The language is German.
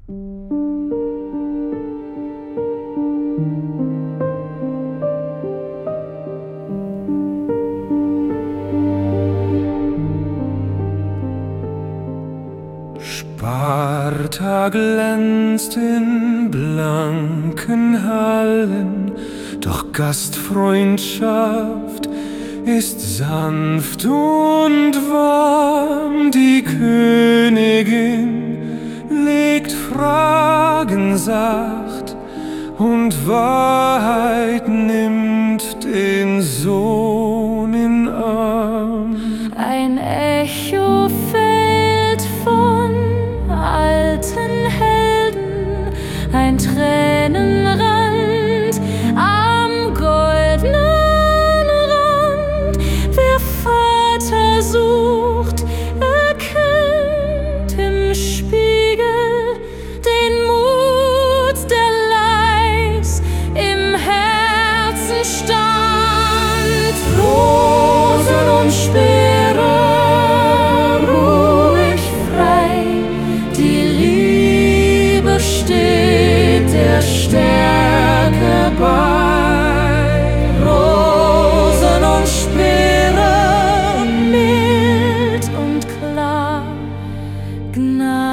Sparta glänzt in blanken Hallen, doch Gastfreundschaft ist sanft und warm. Die Königin legt Fragen sacht und Wahrheit nimmt den Sohn in Arm. Ein Echo fällt von alten Helden, ein Tränenrand am goldenen Rand. Wer Vater sucht, erkennt im Spiegel den Mut, der leis im Herzen stand. Rosen und Speere, ruhig frei, die Liebe steht der Stärke bei. Rosen und Speere, mild und klar, Gnade.